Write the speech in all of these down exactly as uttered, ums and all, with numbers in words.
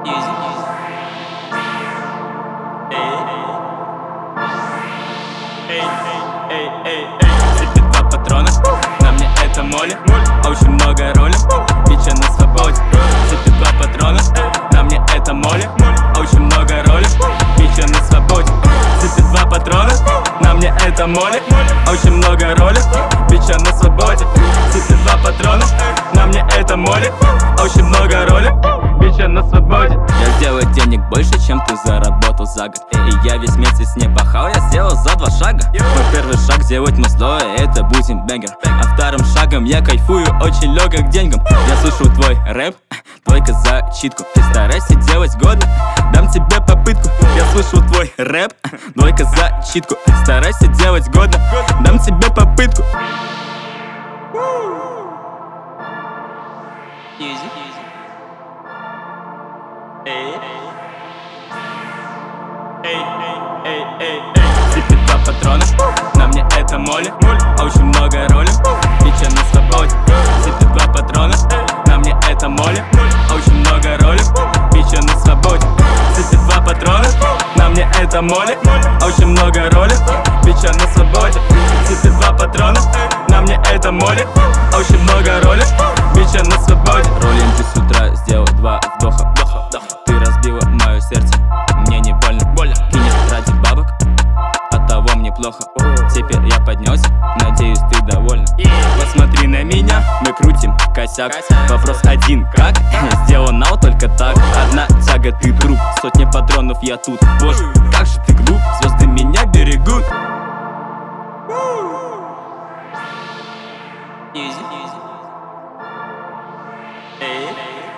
Сыпет два патрона, на мне это море. Очень много ролей, бича на свободе. Сыпет два патрона, на мне это море. Очень много ролей, бича на свободе. Сыпет два патрона, на мне это море. Очень много ролей, бича на свободе. Сыпет два патрона, на мне это море. Очень много ролей, бича на свободе. Я сделаю денег больше, чем ты заработал за год. И я весь месяц не пахал, я сделал за два шага. Мой первый шаг сделать музло, это будет бэнгер. А вторым шагом я кайфую очень легко к деньгам. Я слышу твой рэп, только за читку. Ты старайся делать годно, дам тебе попытку. Я слышу твой рэп, только за читку. Старайся делать годно, дам тебе попытку. Easy. Эй, эй, эй, эй, эй. Сыпет два патрона, на мне это море. Очень много ролей, бича на свободе. Сыпет два патрона, на мне это море. Очень много ролей, бича на свободе. Сыпет два патрона, на мне это море. Очень много ролей, бича на свободе. Сыпет два патрона, на мне это море. Очень много ролей, бича на свободе. Роллинг с утра сделал два вдоха. Ты разбила мое сердце, мне не больно. Кинешь ради бабок, от того мне плохо. Теперь я поднялся, надеюсь ты довольна. Посмотри на меня, Мы крутим косяк. Вопрос один, как? Сделал нау только так. Одна тяга, ты труп, сотни патронов я тут. Боже, как же ты глуп, звезды меня берегут. Easy. Эй,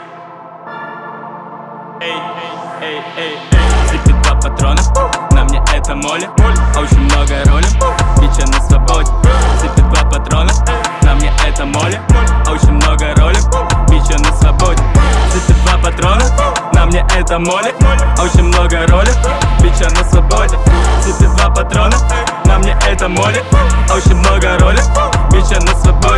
эй, эй, эй, эй. Сыпет два патрона, на мне это море. Очень много ролей, бича на свободе. Сыпет два патрона, на мне это море. Очень много ролей, бича на свободе. Сыпет два патрона, на мне это море. Очень много ролей, бича на свободе. Сыпет два патрона, на мне это море. Очень много ролей, бича на свободе.